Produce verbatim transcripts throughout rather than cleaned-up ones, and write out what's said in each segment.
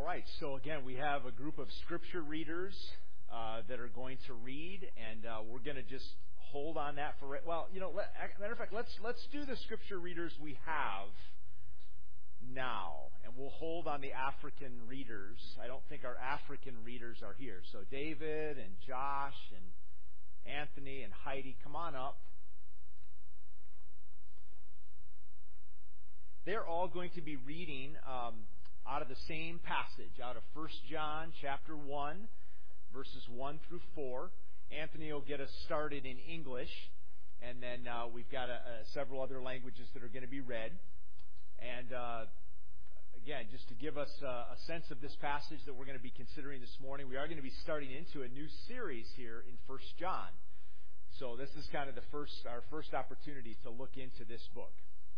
right, so again, we have a group of scripture readers uh, that are going to read, and uh, we're going to just hold on that for, well, you know, let, matter of fact, let's let's do the scripture readers we have now, and we'll hold on the African readers. I don't think our African readers are here, so David and Josh and Anthony and Heidi, come on up. They're all going to be reading um, out of the same passage, out of First John chapter one, verses one through four. Anthony will get us started in English, and then uh, we've got a, a, several other languages that are going to be read. And uh, again, just to give us a, a sense of this passage that we're going to be considering this morning, we are going to be starting into a new series here in First John. So this is kind of the first, our first opportunity to look into this book.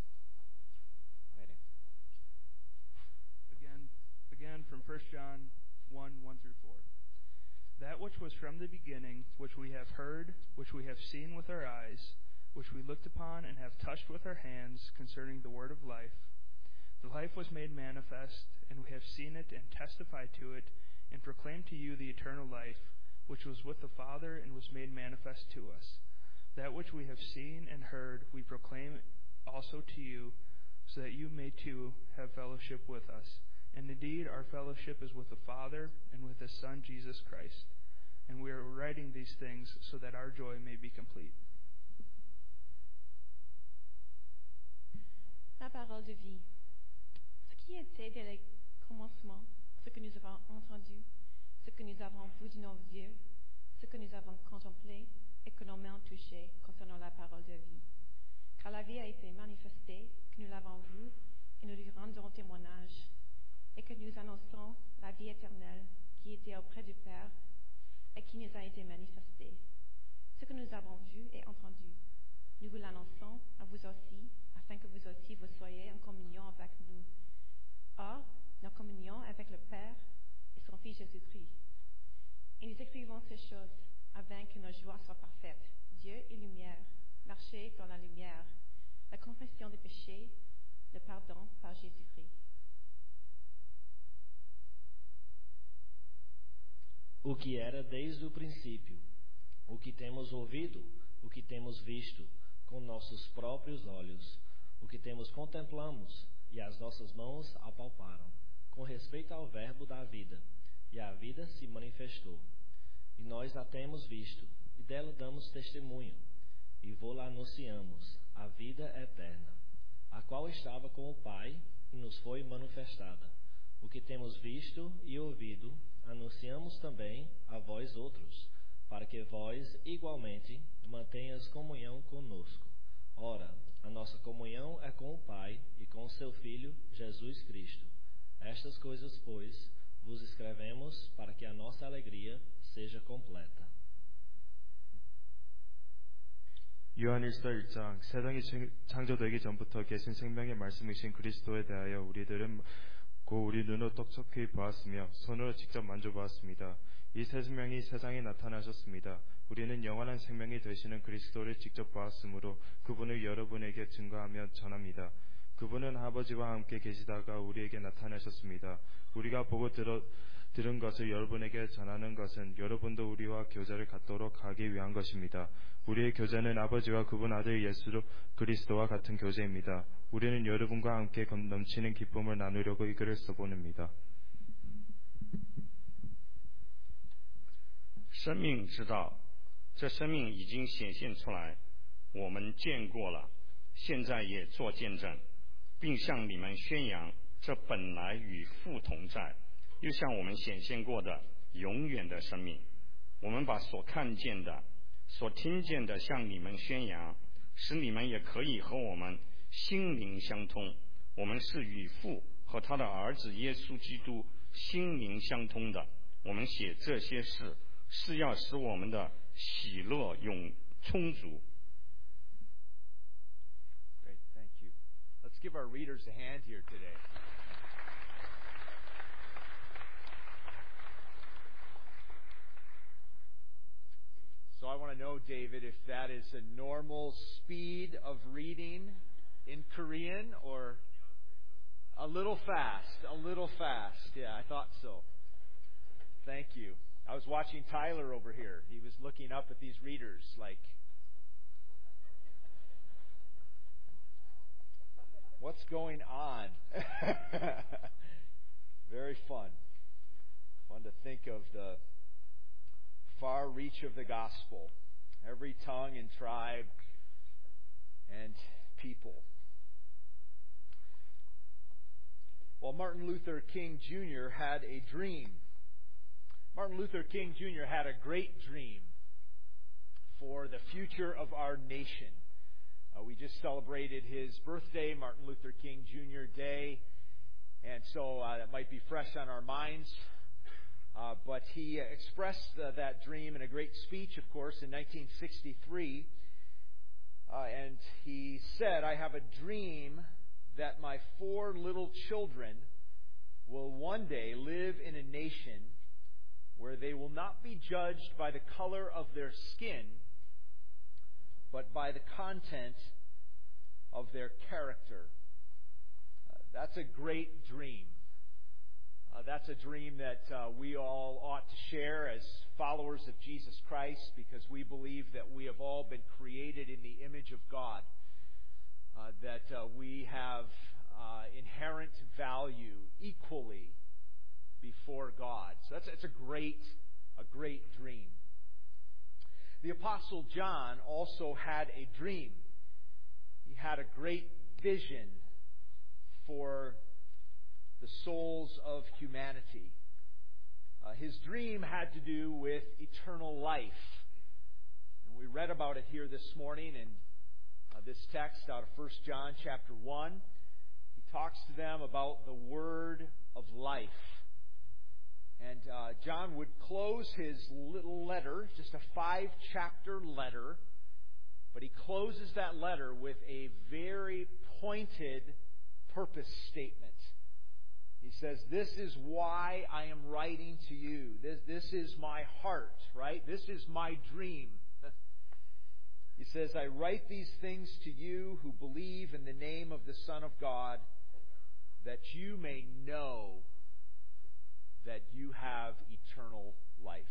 Again from First John one, one through four. That which was from the beginning, which we have heard, which we have seen with our eyes, which we looked upon and have touched with our hands concerning the word of life. The life was made manifest, and we have seen it and testified to it, and proclaimed to you the eternal life, which was with the Father and was made manifest to us. That which we have seen and heard we proclaim also to you, so that you may too have fellowship with us. And indeed, our fellowship is with the Father and with His Son, Jesus Christ. And we are writing these things so that our joy may be complete. La parole de vie. Ce qui était dès le commencement, ce que nous avons entendu, ce que nous avons vu de nos yeux, ce que nous avons contemplé et que nos mains touché concernant la parole de vie. Car la vie a été manifestée, que nous l'avons vue, et nous lui rendons témoignage, et que nous annonçons la vie éternelle qui était auprès du Père et qui nous a été manifestée. Ce que nous avons vu et entendu, nous vous l'annonçons à vous aussi, afin que vous aussi vous soyez en communion avec nous. Or, nos communions avec le Père et son Fils Jésus-Christ. Et nous écrivons ces choses afin que nos joies soient parfaites. Dieu est lumière, marchez dans la lumière, la confession des péchés, le pardon par Jésus-Christ. O que era desde o princípio, o que temos ouvido, o que temos visto com nossos próprios olhos, o que temos contemplamos e as nossas mãos apalparam, com respeito ao verbo da vida, e a vida se manifestou. E nós a temos visto, e dela damos testemunho, e vô-la anunciamos, a vida eterna, a qual estava com o Pai e nos foi manifestada. O que temos visto e ouvido, anunciamos também a vós outros, para que vós, igualmente, mantenhas comunhão conosco. Ora, a nossa comunhão é com o Pai e com o seu Filho, Jesus Cristo. Estas coisas, pois, vos escrevemos para que a nossa alegria seja completa. 요한일서 일 장. 세상이 창조되기 전부터 계신 생명의 말씀이신 그리스도에 대하여 우리들은 고 우리 눈으로 똑똑히 보았으며 손으로 직접 만져보았습니다. 이 새 생명이 세상에 나타나셨습니다. 우리는 영원한 생명이 되시는 그리스도를 직접 보았으므로 그분을 여러분에게 증거하며 전합니다. 그분은 아버지와 함께 계시다가 우리에게 나타나셨습니다. 우리가 보고 들어, 들은 것을 여러분에게 전하는 것은 여러분도 우리와 교제를 갖도록 하기 위한 것입니다. 우리의 교제는 아버지와 그분 아들 예수 그리스도와 같은 교제입니다. 우리는 여러분과 함께 넘치는 기쁨을 나누려고 이 글을 써보냅니다. 生命之道，这生命已经显现出来，我们见过了，现在也做见证，并向你们宣扬，这本来与父同在，又向我们显现过的永远的生命。我们把所看见的、所听见的向你们宣扬，使你们也可以和我们心灵相通。我们是与父和他的儿子耶稣基督心灵相通的。我们写这些事，是要使我们的喜乐永充足。 Great, thank you. Let's give our readers a hand here today. So I want to know, David, if that is a normal speed of reading in Korean, or A little fast. A little fast. Yeah, I thought so. Thank you. I was watching Tyler over here. He was looking up at these readers like, what's going on? Very fun. Fun to think of the far reach of the gospel. Every tongue and tribe and people. Well, Martin Luther King Junior had a dream. Martin Luther King Junior had a great dream for the future of our nation. Uh, we just celebrated his birthday, Martin Luther King Junior Day, and so uh, that might be fresh on our minds. Uh, but he expressed uh, that dream in a great speech, of course, in nineteen sixty-three. Uh, and he said, "I have a dream that my four little children will one day live in a nation where they will not be judged by the color of their skin, but by the content of their character." Uh, that's a great dream. Uh, that's a dream that uh, we all ought to share as followers of Jesus Christ, because we believe that we have all been created in the image of God, uh, that uh, we have uh, inherent value equally before God. So that's it's a great, a great dream. The Apostle John also had a dream. He had a great vision for the souls of humanity. Uh, his dream had to do with eternal life. And we read about it here this morning in uh, this text out of First John chapter one. He talks to them about the word of life. And uh, John would close his little letter, just a five-chapter letter, but he closes that letter with a very pointed purpose statement. He says, "This is why I am writing to you. This, this is my heart," right? This is my dream. He says, "I write these things to you who believe in the name of the Son of God, that you may know that you have eternal life."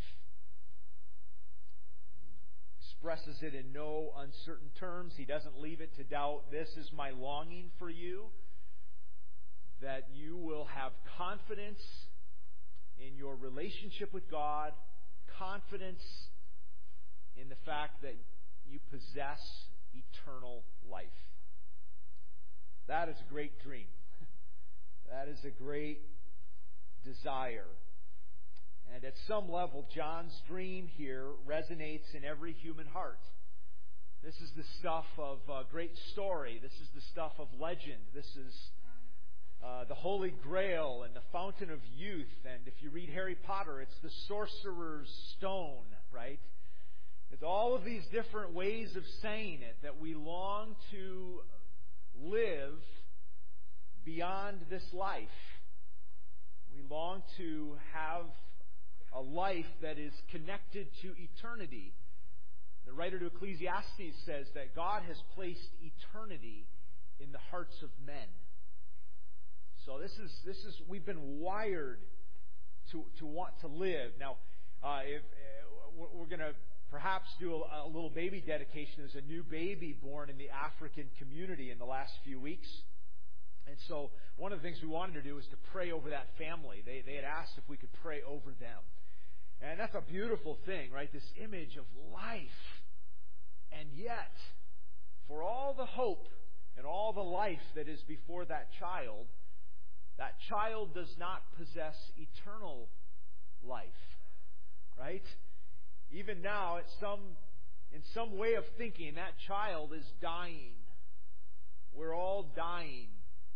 He expresses it in no uncertain terms. He doesn't leave it to doubt. This is my longing for you, that you will have confidence in your relationship with God, confidence in the fact that you possess eternal life. That is a great dream. That is a great desire. And at some level, John's dream here resonates in every human heart. This is the stuff of uh, great story. This is the stuff of legend. This is uh, the Holy Grail and the Fountain of Youth. And if you read Harry Potter, it's the Sorcerer's Stone, right? It's all of these different ways of saying it, that we long to live beyond this life. We long to have a life that is connected to eternity. The writer to Ecclesiastes says that God has placed eternity in the hearts of men. So this is this is we've been wired to to want to live. Now, uh, if uh, we're going to perhaps do a, a little baby dedication. There's a new baby born in the African community in the last few weeks. And so one of the things we wanted to do was to pray over that family. They, they had asked if we could pray over them. And that's a beautiful thing, right? This image of life. And yet, for all the hope and all the life that is before that child, that child does not possess eternal life. Right? Even now, it's some, in some way of thinking, that child is dying. We're all dying.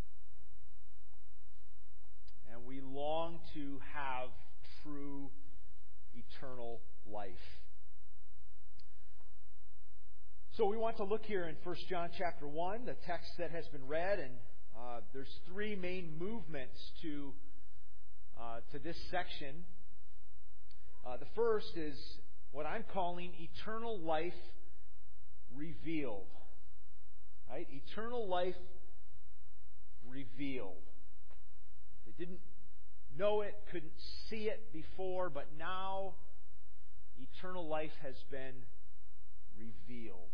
And we long to have true eternal life. So we want to look here in First John chapter one, the text that has been read, and uh, there's three main movements to uh, to this section. Uh, the first is what I'm calling eternal life revealed. Right? Eternal life revealed. They didn't know it, couldn't see it before, but now eternal life has been revealed.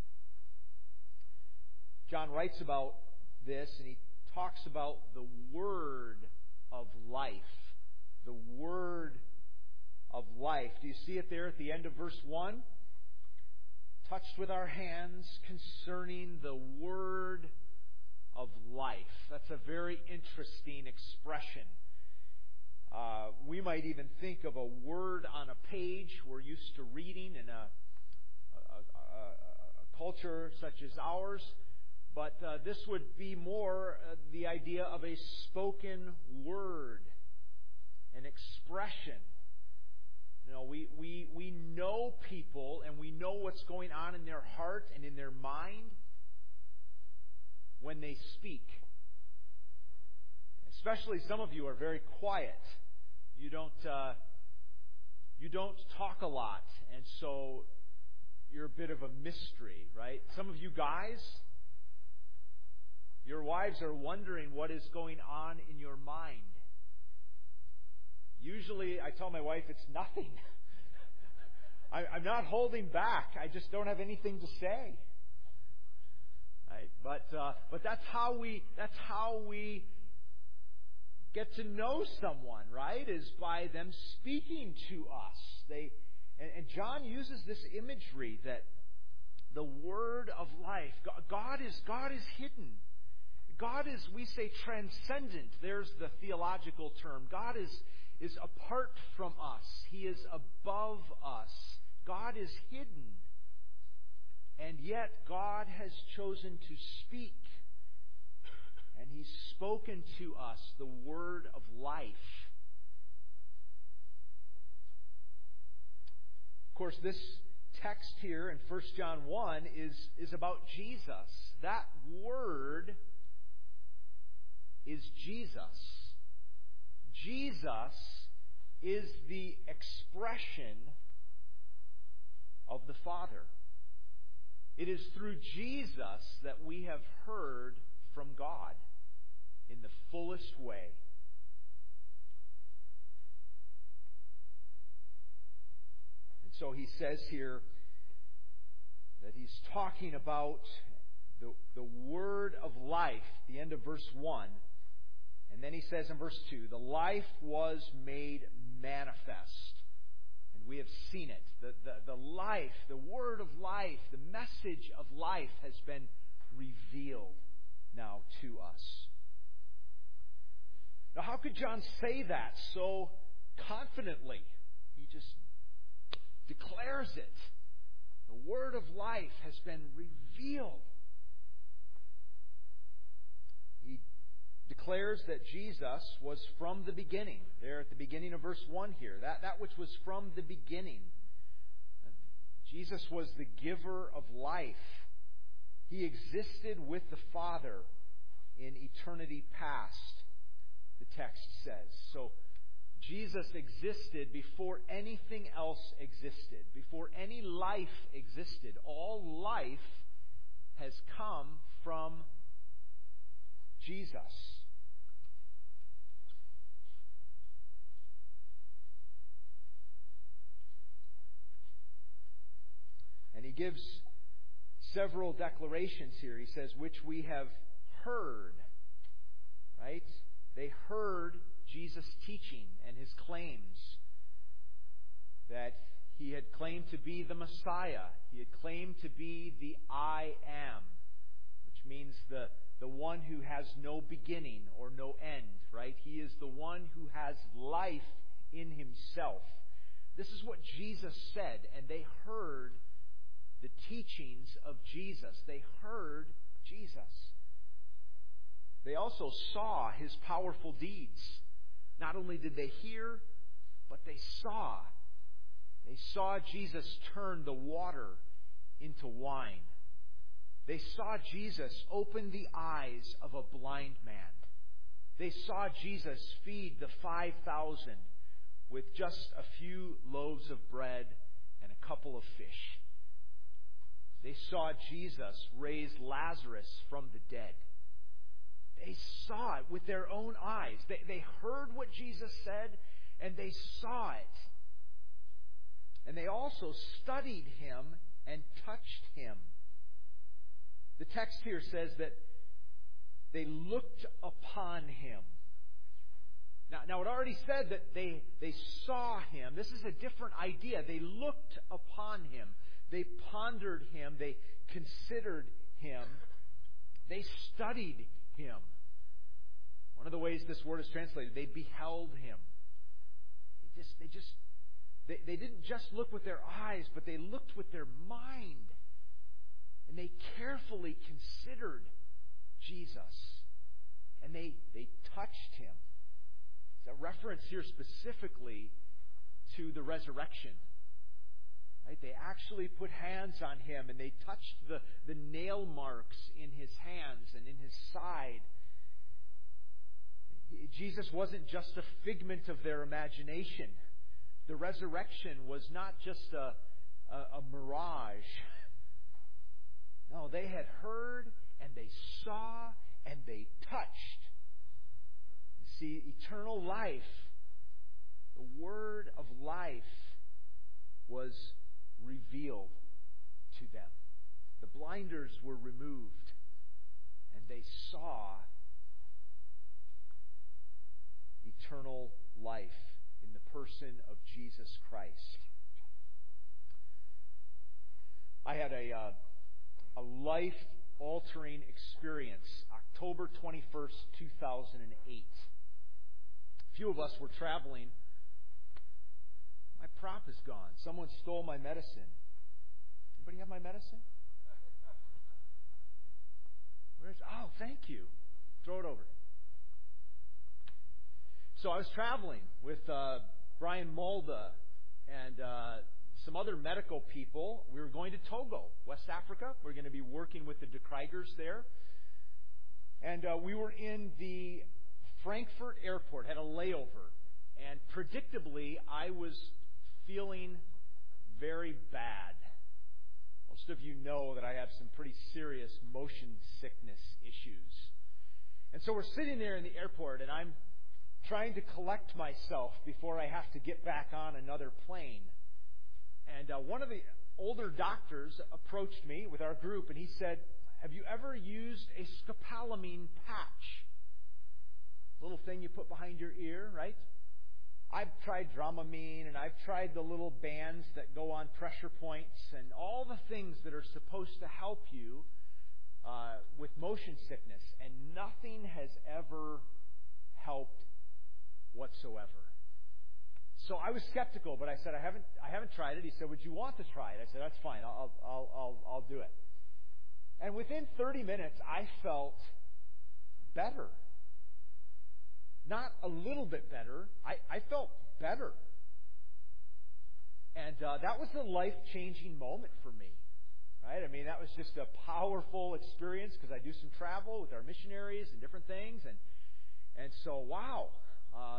John writes about this, and he talks about the word of life. The word of life. Do you see it there at the end of verse one? Touched with our hands concerning the word of life. That's a very interesting expression. Uh, we might even think of a word on a page. We're used to reading in a, a, a, a culture such as ours. But uh, this would be more uh, the idea of a spoken word, an expression. You know, we, we, we know people and we know what's going on in their heart and in their mind when they speak. Especially some of you are very quiet. You don't uh, you don't talk a lot, and so you're a bit of a mystery, right? Some of you guys, your wives are wondering what is going on in your mind. Usually, I tell my wife it's nothing. I, I'm not holding back. I just don't have anything to say. Right? But uh, but that's how we that's how we get to know someone, right? Is by them speaking to us. They and, and John uses this imagery that the word of life. God is God is hidden. God is, we say, transcendent. There's the theological term. God is is apart from us. He is above us. God is hidden. And yet God has chosen to speak. And He's spoken to us the word of life. Of course, this text here in First John one is, is about Jesus. That word is Jesus. Jesus is the expression of the Father. It is through Jesus that we have heard from God in the fullest way. And so he says here that he's talking about the, the word of life, the end of verse one. And then he says in verse two, the life was made manifest. And we have seen it. The, the, the life, the word of life, the message of life has been revealed now to us. Now, how could John say that so confidently? He just declares it. The word of life has been revealed. He declares that Jesus was from the beginning. There at the beginning of verse one here. That, that which was from the beginning. Jesus was the giver of life. He existed with the Father in eternity past, the text says. So Jesus existed before anything else existed, before any life existed. All life has come from Jesus. And he gives several declarations here. He says, which we have heard. Right? They heard Jesus' teaching and His claims. That He had claimed to be the Messiah. He had claimed to be the I Am. Which means the, the one who has no beginning or no end. Right? He is the one who has life in Himself. This is what Jesus said. And they heard the teachings of Jesus. They heard Jesus. They also saw His powerful deeds. Not only did they hear, but they saw. They saw Jesus turn the water into wine. They saw Jesus open the eyes of a blind man. They saw Jesus feed the five thousand with just a few loaves of bread and a couple of fish. They saw Jesus raise Lazarus from the dead. they saw it with their own eyes. They, they heard what Jesus said, and they saw it. And they also studied Him and touched Him. The text here says that they looked upon Him. Now, now it already said that they, they saw Him. This is a different idea. They looked upon Him. They pondered Him. They considered Him. They studied Him. One of the ways this word is translated, they beheld Him. They just, they just, they, they didn't just look with their eyes, but they looked with their mind. And they carefully considered Jesus. And they, they touched Him. It's a reference here specifically to the resurrection. Right? They actually put hands on Him and they touched the, the nail marks in His hands and in His side. Jesus wasn't just a figment of their imagination. The resurrection was not just a, a, a mirage. No, they had heard and they saw and they touched. You see, eternal life, the word of life, was revealed to them. The blinders were removed and they saw eternal life in the person of Jesus Christ. I had a uh, a life-altering experience, October twenty-first, two thousand eight. A few of us were traveling. My prop is gone. Someone stole my medicine. Anybody have my medicine? Where's? Oh, thank you. Throw it over. So I was traveling with uh, Brian Mulda and uh, some other medical people. We were going to Togo, West Africa. We we're going to be working with the De Krigers there. And uh, we were in the Frankfurt airport, had a layover. And predictably, I was feeling very bad. Most of you know that I have some pretty serious motion sickness issues. And so we're sitting there in the airport, and I'm trying to collect myself before I have to get back on another plane. And uh, one of the older doctors approached me with our group, and he said, "Have you ever used a scopolamine patch? Little thing you put behind your ear, right? I've tried Dramamine, and I've tried the little bands that go on pressure points, and all the things that are supposed to help you uh, with motion sickness, and nothing has ever helped whatsoever." So I was skeptical, but I said, I haven't, I haven't tried it. He said, "Would you want to try it?" I said, "That's fine. I'll, I'll, I'll, I'll do it." And within thirty minutes, I felt better. Not a little bit better. I, I felt better. And uh, that was a life-changing moment for me. Right? I mean, that was just a powerful experience because I do some travel with our missionaries and different things. And, and so, wow. Uh,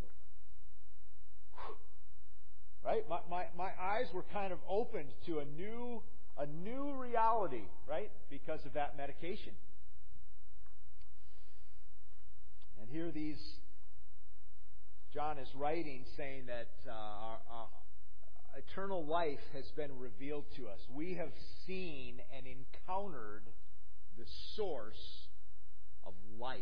right? My, my, my eyes were kind of opened to a new, a new reality, right? Because of that medication. And here these, John is writing saying that uh, our, our eternal life has been revealed to us. We have seen and encountered the source of life.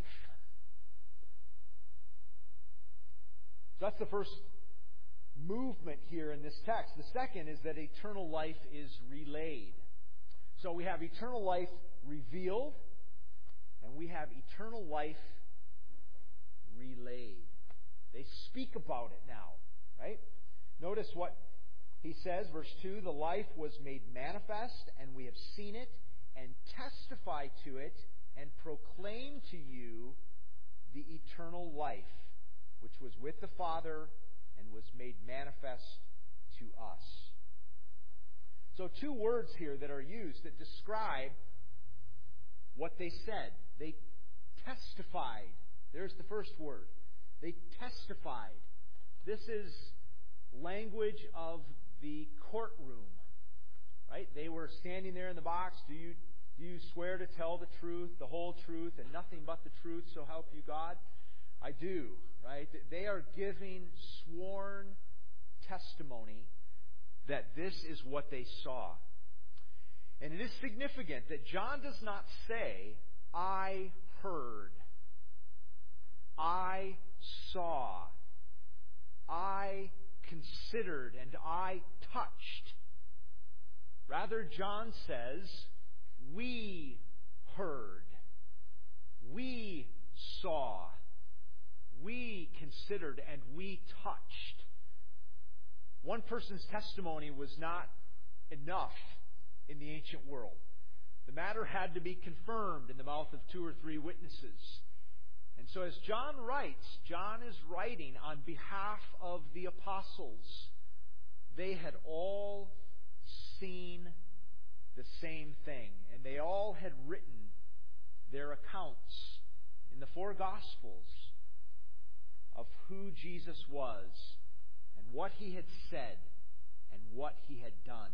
So that's the first movement here in this text. The second is that eternal life is relayed. So we have eternal life revealed, and we have eternal life relayed. They speak about it now, right? Notice what he says, verse two, "The life was made manifest, and we have seen it, and testify to it, and proclaim to you the eternal life, which was with the Father and was made manifest to us." So two words here that are used that describe what they said. They testified. There's the first word. They testified. This is language of the courtroom. Right? They were standing there in the box. Do you Do you swear to tell the truth, the whole truth, and nothing but the truth, so help you God? I do, right? They are giving sworn testimony that this is what they saw. And it is significant that John does not say, I heard, I saw, I considered, and I touched. Rather, John says, we heard, we saw, we considered, and we touched. One person's testimony was not enough in the ancient world. The matter had to be confirmed in the mouth of two or three witnesses. And so as John writes, John is writing on behalf of the apostles. They had all seen the same thing, and they all had written their accounts in the four Gospels of who Jesus was and what He had said and what He had done.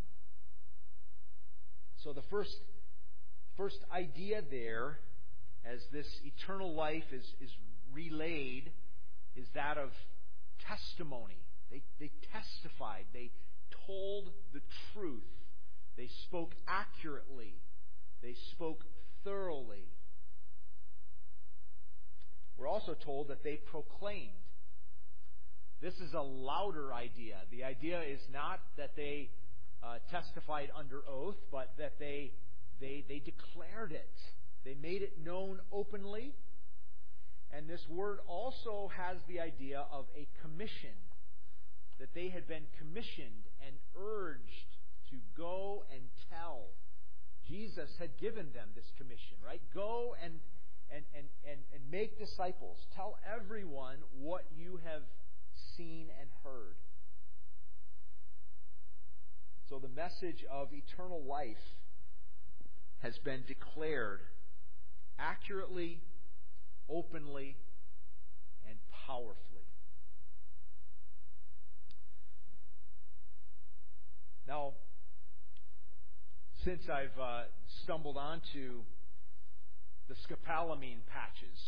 So the first, first idea there, as this eternal life is, is relayed, is that of testimony. They, they testified. They told the truth. They spoke accurately. They spoke thoroughly. We're also told that they proclaimed. This is a louder idea. The idea is not that they uh, testified under oath, but that they, they, they declared it. They made it known openly. And this word also has the idea of a commission, that they had been commissioned and urged to go and tell. Jesus had given them this commission, right? Go and, and, and, and, and make disciples. Tell everyone what you have seen and heard. So the message of eternal life has been declared accurately, openly, and powerfully. Now, since I've uh, stumbled onto the scopolamine patches,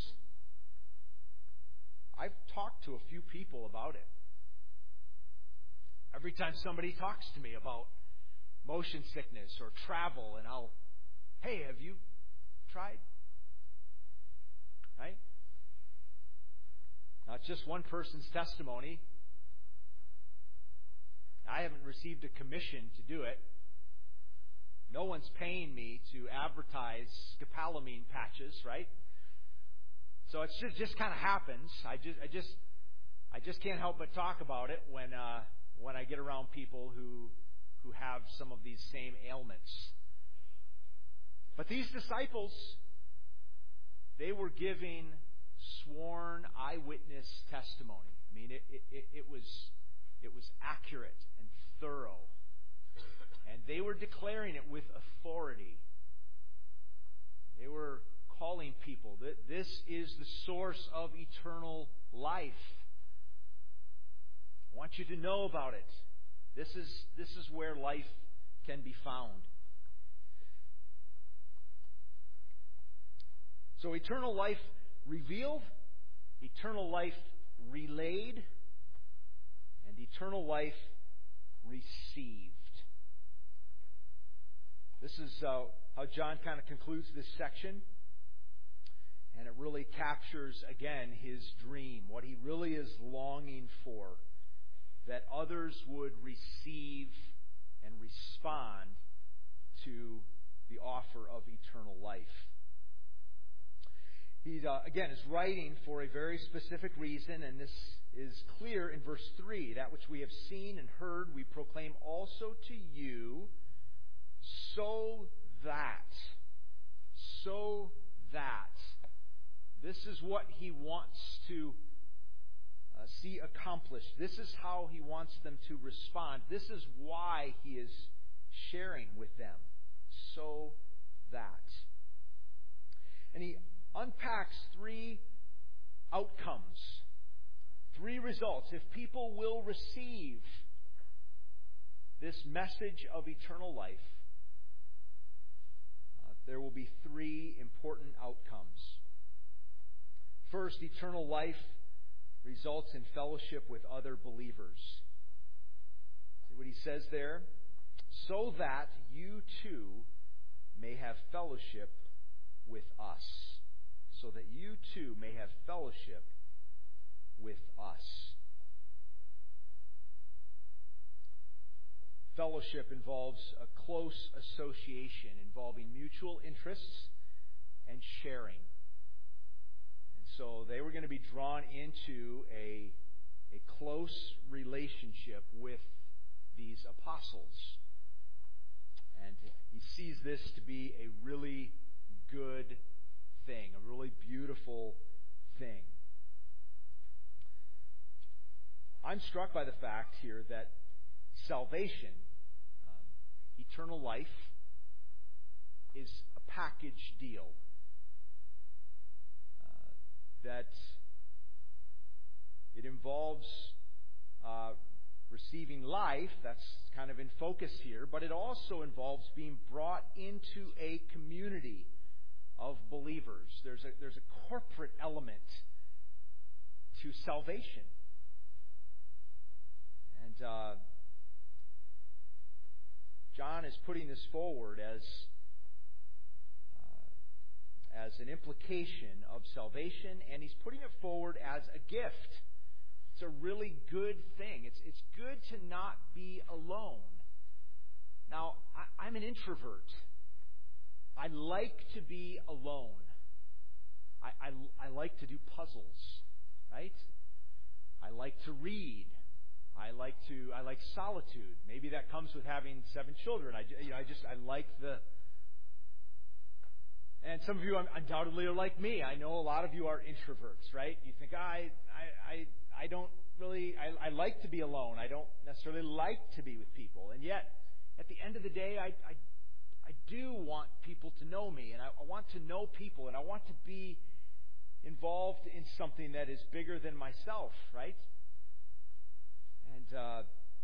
I've talked to a few people about it. Every time somebody talks to me about motion sickness or travel, and I'll, hey, have you tried? Right? Now, it's just one person's testimony. I haven't received a commission to do it. No one's paying me to advertise scopolamine patches, right? So it just, just kind of happens. I just, I just, I just can't help but talk about it when, uh, when I get around people who, who have some of these same ailments. But these disciples, they were giving sworn eyewitness testimony. I mean, it, it, it was, it was accurate and thorough. And they were declaring it with authority. They were calling people that this is the source of eternal life. I want you to know about it. This is, this is where life can be found. So eternal life revealed, eternal life relayed, and eternal life received. This is uh, how John kind of concludes this section. And it really captures, again, his dream, what he really is longing for, that others would receive and respond to the offer of eternal life. He, uh, again, is writing for a very specific reason, and this is clear in verse three. That which we have seen and heard we proclaim also to you, so that, so that. This is what he wants to uh, see accomplished. This is how he wants them to respond. This is why he is sharing with them. So that. And he unpacks three outcomes, three results. If people will receive this message of eternal life, there will be three important outcomes. First, eternal life results in fellowship with other believers. See what he says there? So that you too may have fellowship with us. So that you too may have fellowship with us. Fellowship involves a close association involving mutual interests and sharing. And so they were going to be drawn into a, a close relationship with these apostles. And he sees this to be a really good thing, a really beautiful thing. I'm struck by the fact here that salvation, um, eternal life, is a package deal. Uh, that it involves uh, receiving life, that's kind of in focus here, but it also involves being brought into a community of believers. There's a, there's a corporate element to salvation. And uh, John is putting this forward as uh, as an implication of salvation, and he's putting it forward as a gift. It's a really good thing. It's it's good to not be alone. Now, I, I'm an introvert. I like to be alone. I, I, I like to do puzzles, right? I like to read. I like to. I like solitude. Maybe that comes with having seven children. I, you know, I just I like the. And some of you undoubtedly are like me. I know a lot of you are introverts, right? You think I I I, I don't really. I, I like to be alone. I don't necessarily like to be with people. And yet, at the end of the day, I I, I do want people to know me, and I, I want to know people, and I want to be involved in something that is bigger than myself, right? And uh,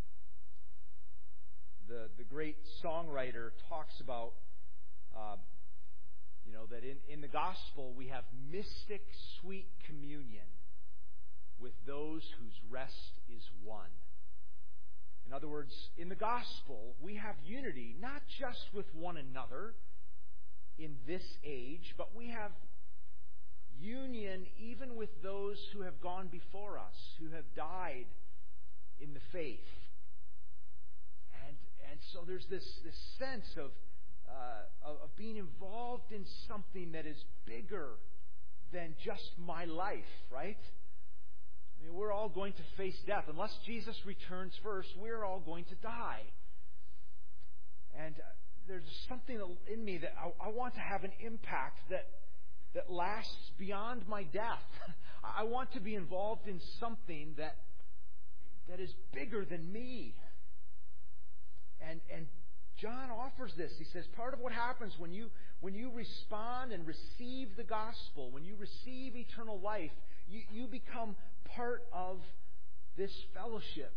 the the great songwriter talks about, uh, you know, that in, in the gospel we have mystic sweet communion with those whose rest is won. In other words, in the gospel we have unity not just with one another in this age, but we have union even with those who have gone before us, who have died in the faith. And and so there's this, this sense of, uh, of of being involved in something that is bigger than just my life, right? I mean, we're all going to face death. Unless Jesus returns first, we're all going to die. And uh, there's something in me that I, I want to have an impact that that lasts beyond my death. I want to be involved in something that that is bigger than me. And and John offers this. He says part of what happens when you when you respond and receive the gospel, when you receive eternal life, you, you become part of this fellowship.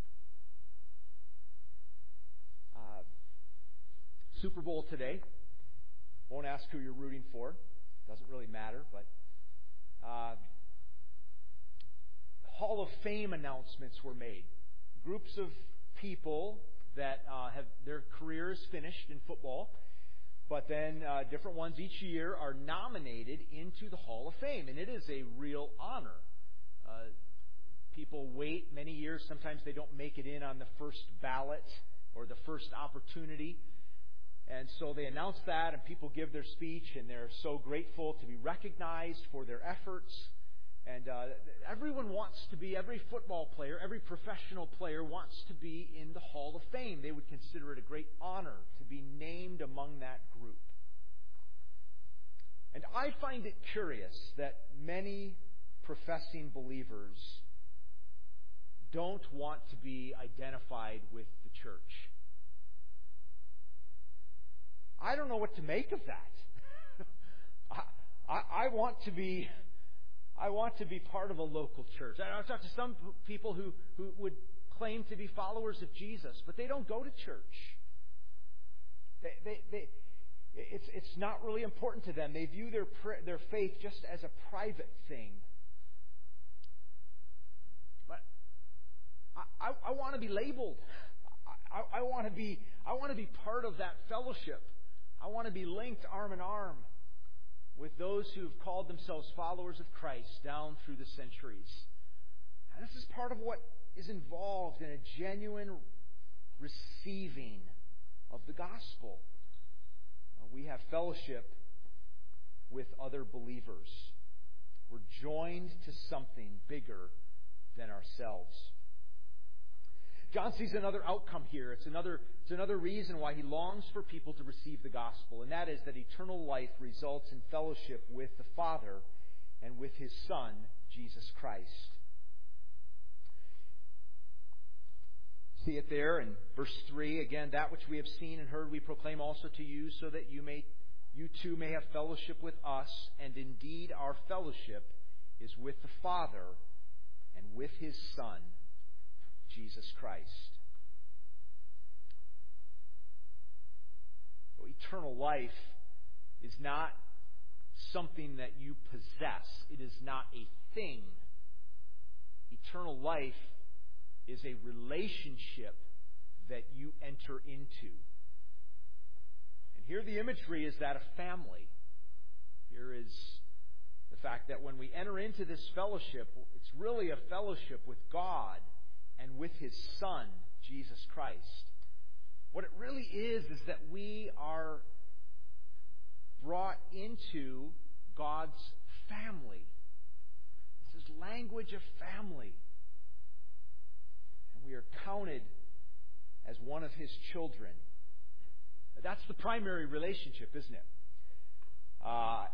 Uh, Super Bowl today. Won't ask who you're rooting for. Doesn't really matter, but uh, Hall of Fame announcements were made. Groups of people that uh, have their careers finished in football, but then uh, different ones each year are nominated into the Hall of Fame, and it is a real honor. Uh, people wait many years. Sometimes they don't make it in on the first ballot or the first opportunity. And so they announce that, and people give their speech, and they're so grateful to be recognized for their efforts. And uh, everyone wants to be, every football player, every professional player wants to be in the Hall of Fame. They would consider it a great honor to be named among that group. And I find it curious that many professing believers don't want to be identified with the church. I don't know what to make of that. I, I, I want to be, I want to be part of a local church. I talk to some people who, who would claim to be followers of Jesus, but they don't go to church. They, they, they, it's, it's not really important to them. They view their, their faith just as a private thing. But I, I, I want to be labeled. I, I want to be I want to be part of that fellowship. I want to be linked arm in arm with those who have called themselves followers of Christ down through the centuries. And this is part of what is involved in a genuine receiving of the gospel. Uh, we have fellowship with other believers. We're joined to something bigger than ourselves. John sees another outcome here. It's another, it's another reason why he longs for people to receive the gospel, and that is that eternal life results in fellowship with the Father and with His Son, Jesus Christ. See it there in verse three. Again, that which we have seen and heard we proclaim also to you, so that you may, you too may have fellowship with us. And indeed our fellowship is with the Father and with His Son, Jesus Christ. So eternal life is not something that you possess. It is not a thing. Eternal life is a relationship that you enter into. And here the imagery is that of family. Here is the fact that when we enter into this fellowship, it's really a fellowship with God and with His Son, Jesus Christ. What it really is, is that we are brought into God's family. This is language of family. And we are counted as one of His children. That's the primary relationship, isn't it? Uh,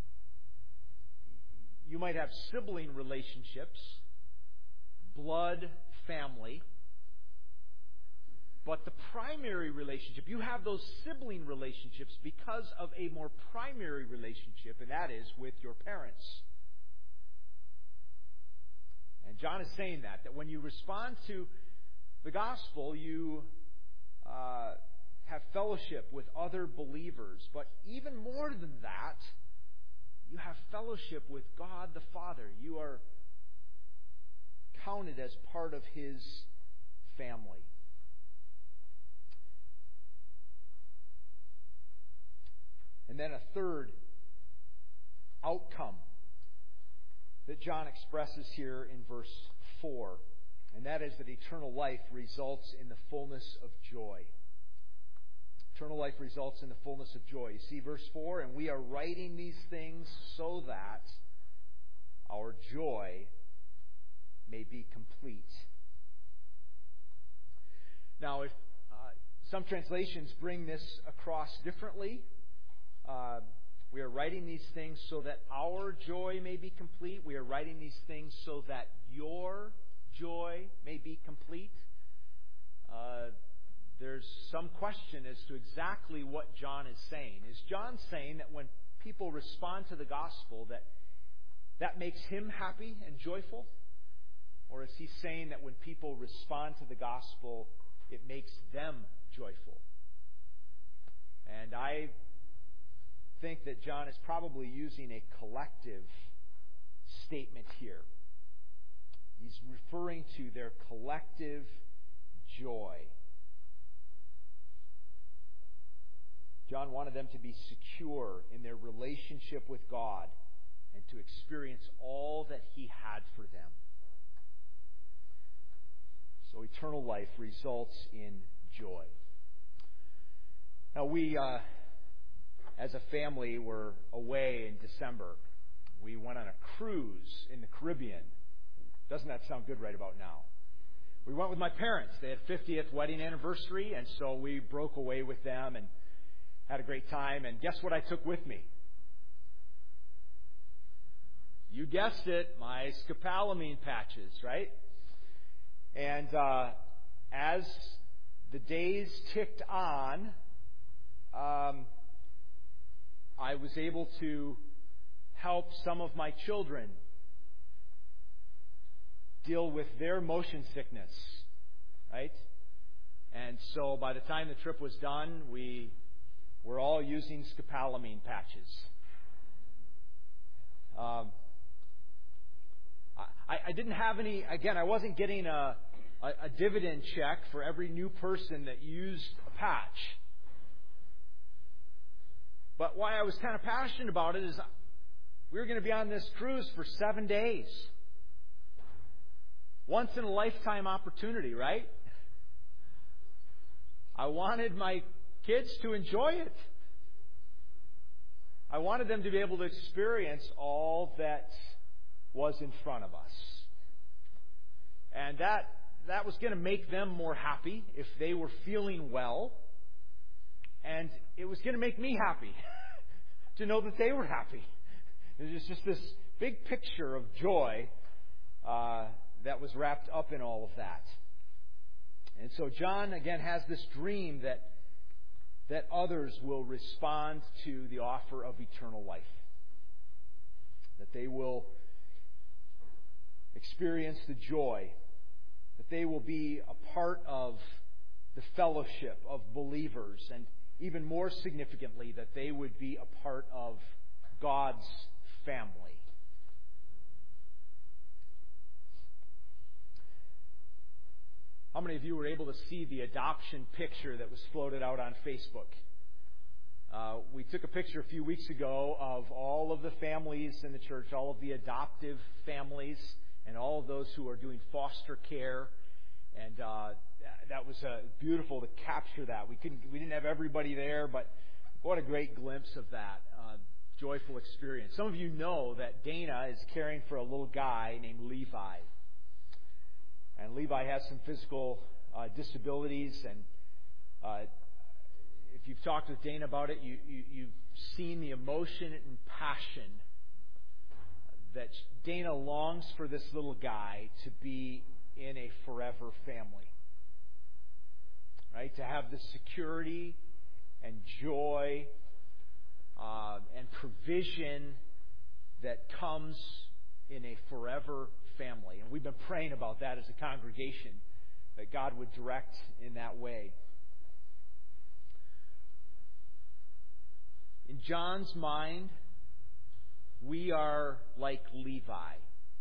you might have sibling relationships, blood family. But the primary relationship, you have those sibling relationships because of a more primary relationship, and that is with your parents. And John is saying that, that when you respond to the gospel, you uh, have fellowship with other believers. But even more than that, you have fellowship with God the Father. You are counted as part of His family. And then a third outcome that John expresses here in verse four, and that is that eternal life results in the fullness of joy. Eternal life results in the fullness of joy. You see verse four, and we are writing these things so that our joy may be complete. Now, if uh, some translations bring this across differently, uh, we are writing these things so that our joy may be complete. We are writing these things so that your joy may be complete. Uh, there's some question as to exactly what John is saying. Is John saying that when people respond to the gospel, that that makes him happy and joyful? Or is he saying that when people respond to the gospel, it makes them joyful? And I think that John is probably using a collective statement here. He's referring to their collective joy. John wanted them to be secure in their relationship with God and to experience all that He had for them. So eternal life results in joy. Now we, uh, as a family, were away in December. We went on a cruise in the Caribbean. Doesn't that sound good right about now? We went with my parents. They had fiftieth wedding anniversary, and so we broke away with them and had a great time. And guess what I took with me? You guessed it, my scopolamine patches, right? And uh, as the days ticked on, um, I was able to help some of my children deal with their motion sickness, right? And so by the time the trip was done, we We're all using scopolamine patches. Um, I, I didn't have any, again, I wasn't getting a, a, a dividend check for every new person that used a patch. But why I was kind of passionate about it is we were going to be on this cruise for seven days. Once in a lifetime opportunity, right? I wanted my kids to enjoy it. I wanted them to be able to experience all that was in front of us. And that that was going to make them more happy if they were feeling well. And it was going to make me happy to know that they were happy. It was just this big picture of joy uh, that was wrapped up in all of that. And so John, again, has this dream that that others will respond to the offer of eternal life. That they will experience the joy. That they will be a part of the fellowship of believers. And even more significantly, that they would be a part of God's family. How many of you were able to see the adoption picture that was floated out on Facebook? Uh, we took a picture a few weeks ago of all of the families in the church, all of the adoptive families, and all of those who are doing foster care. And uh, that was uh, beautiful to capture that. We couldn't, we didn't have everybody there, but what a great glimpse of that uh, joyful experience. Some of you know that Dana is caring for a little guy named Levi. And Levi has some physical uh, disabilities, and uh, if you've talked with Dana about it, you, you, you've seen the emotion and passion that Dana longs for this little guy to be in a forever family. Right? To have the security and joy uh, and provision that comes in a forever family. And we've been praying about that as a congregation, that God would direct in that way. In John's mind, we are like Levi.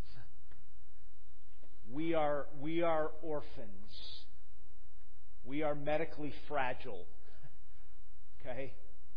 We are, we are orphans. We are medically fragile. Okay?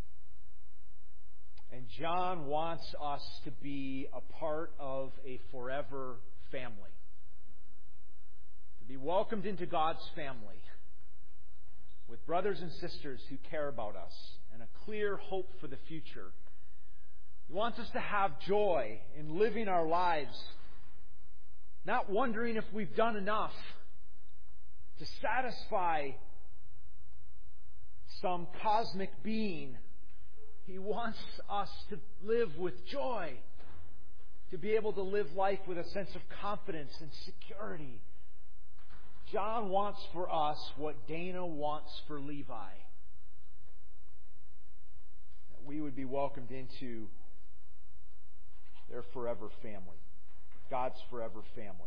And John wants us to be a part of a forever family. To be welcomed into God's family with brothers and sisters who care about us and a clear hope for the future. He wants us to have joy in living our lives, not wondering if we've done enough to satisfy some cosmic being. He wants us to live with joy, to be able to live life with a sense of confidence and security. John wants for us what Dana wants for Levi. That we would be welcomed into their forever family, God's forever family.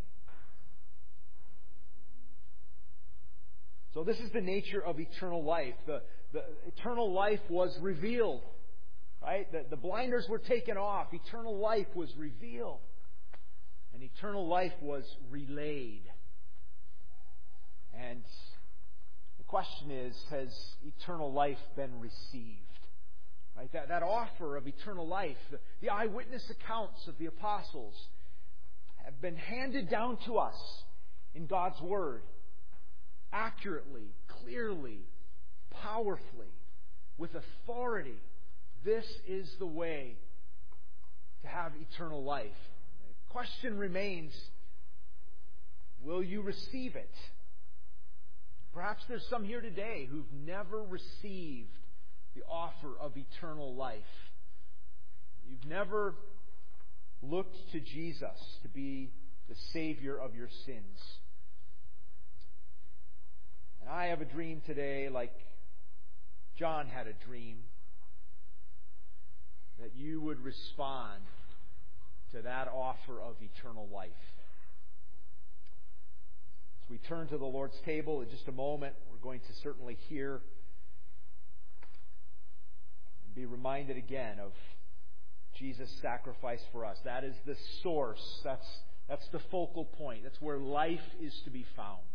So this is the nature of eternal life. The, the eternal life was revealed. Right? The, the blinders were taken off. Eternal life was revealed. And eternal life was relayed. And the question is, has eternal life been received? Right? That, that offer of eternal life, the, the eyewitness accounts of the apostles have been handed down to us in God's Word. Accurately, clearly, powerfully, with authority. This is the way to have eternal life. The question remains, will you receive it? Perhaps there's some here today who've never received the offer of eternal life. You've never looked to Jesus to be the Savior of your sins. And I have a dream today, like John had a dream, that you would respond to that offer of eternal life. As we turn to the Lord's table in just a moment, we're going to certainly hear be reminded again of Jesus' sacrifice for us. That is the source. That's, that's the focal point. That's where life is to be found.